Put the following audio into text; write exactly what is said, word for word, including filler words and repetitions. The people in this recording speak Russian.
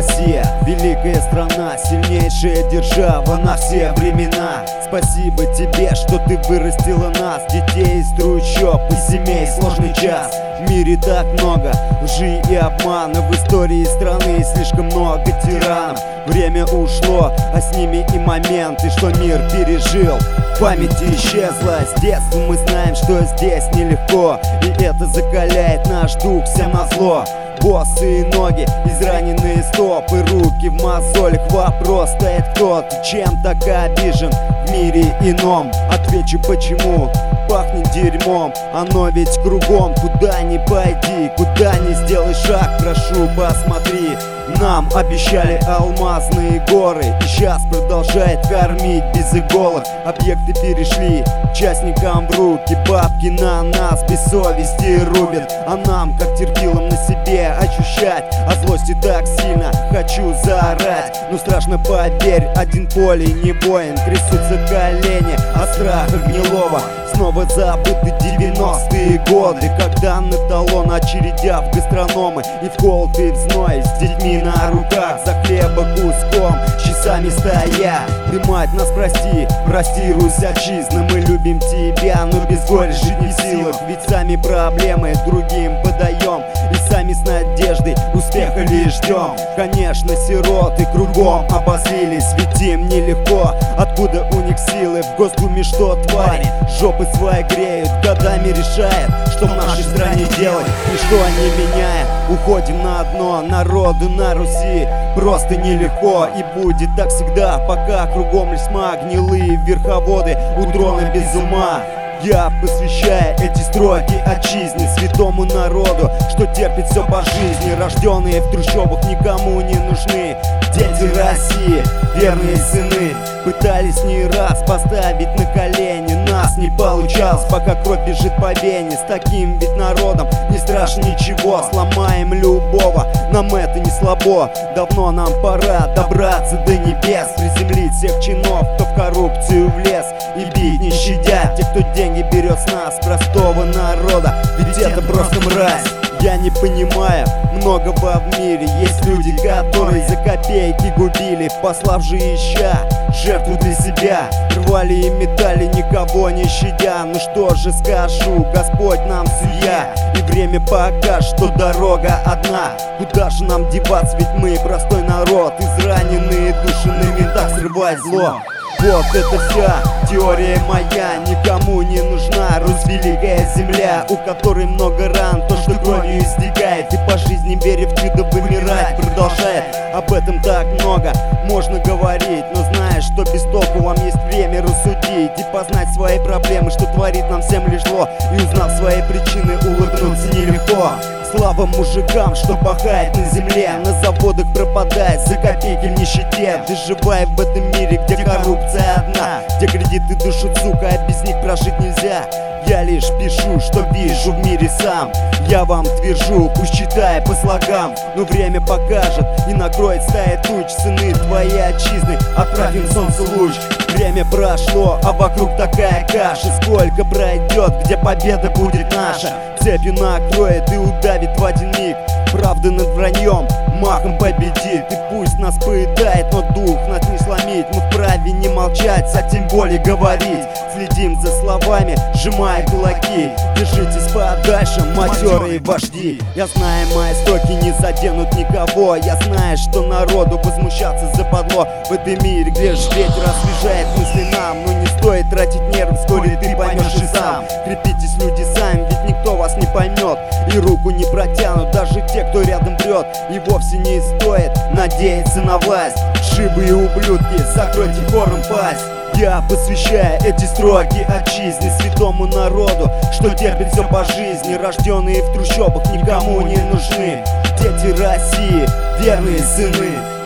Россия, великая страна, сильнейшая держава на все времена. Спасибо тебе, что ты вырастила нас, детей из трущоб и семей в сложный час. В мире так много лжи и обмана, в истории страны слишком много тиранов. Время ушло, а с ними и моменты, что мир пережил, в памяти исчезло. С детства мы знаем, что здесь нелегко, и это закаляет наш дух всем назло. Босые ноги, израненные стопы, руки в мозолях. Вопрос стоит: кто ты, чем так обижен в мире ином? Отвечу почему. Пахнет дерьмом, оно ведь кругом. Куда ни пойди, куда ни сделай шаг, прошу, посмотри. Нам обещали алмазные горы, и сейчас продолжает кормить без иголок. Объекты перешли частникам в руки, бабки на нас без совести рубят. А нам, как терпилам, на себе ощущать от злости так сильно хочу заорать. Но страшно, поверь, один поле не воин, трясутся колени от страха гнилого. Снова забыты девяностые годы, когда на талон очередя в гастрономы, и в холод и в зной с детьми на руках за хлеба куском часами стоя. Ты, мать, нас прости, прости, Русь отчизна, мы любим тебя, но без горя жить не в силах. Ведь сами проблемы другим подаем, и сами с надеждой успеха лишь ждем. Конечно, сироты кругом обозлились, ведь им нелегко. Откуда у них силы? В Госдуме что твари жопы свои греют, годами решает, что в нашей стране делать. Ничто не меняя, уходим на дно. Народу на Руси просто нелегко, и будет так всегда, пока кругом лишь тьма. Гнилые верховоды у трона без ума. Я посвящаю эти строки отчизне, святому народу, что терпит все по жизни. Рожденные в трущобах никому не нужны дети России, верные сыны. Пытались не раз поставить на колени, нас не получалось, пока кровь бежит по вене. С таким ведь народом не страшно ничего, сломаем любого, нам это не слабо. Давно нам пора добраться до небес, приземлить всех чинов, кто в коррупцию влез, и бить не щадя тех, кто деньги берет с нас, простого народа, ведь это просто мразь. Я не понимаю многого в мире. Есть люди, которые за копейки губили, послав же ища жертву для себя, рвали и метали, никого не щадя. Ну что же скажу, Господь нам судья, и время покажет, что дорога одна. Куда же нам деваться, ведь мы простой народ, израненные души на винтах срывать зло. Вот это вся теория моя, никому не нужна Русь, великая земля, у которой много ран, то, что кровью истекает, и по жизни, веря в чудо, вымирать продолжает. Об этом так много можно говорить, но знаешь, что без толку, вам есть время рассудить и познать свои проблемы, что творит нам всем лишь зло, и узнав свои причины, улыбнуться нелегко. Слава мужикам, что пахает на земле, на заводах пропадает за копейки в нищете. Выживая в этом мире, где коррупция одна, где кредиты душат, сука, а без них прожить нельзя. Я лишь пишу, что вижу в мире сам. Я вам твержу, пусть читай по слогам, но время покажет и накроет стая туч. Сыны твоей отчизны, отправим солнцу луч. Время прошло, а вокруг такая каша. Сколько пройдет, где победа будет наша? Цепью накроет и удавит в один миг. Правда над враньем махом победит. И пусть нас пытает, но дух нас не сломить. Мы вправе не молчать, а тем более говорить. Следим за словами, сжимая кулаки. Держитесь подальше, матерые вожди. Я знаю, мои строки не заденут никого. Я знаю, что народу возмущаться западло. В этом мире, где ж ветер освежает мысли нам. Но не стоит тратить нервы, вскоре ты поймешь и сам. Крепитесь, люди, сами, ведь никто вас не поймет, и руку не протянут даже те, кто рядом прет. И вовсе не стоит надеяться на власть. Шибые ублюдки, закройте хором пасть. Я посвящаю эти строки отчизне, святому народу, что терпит все по жизни. Рожденные в трущобах никому не нужны дети России, верные сыны.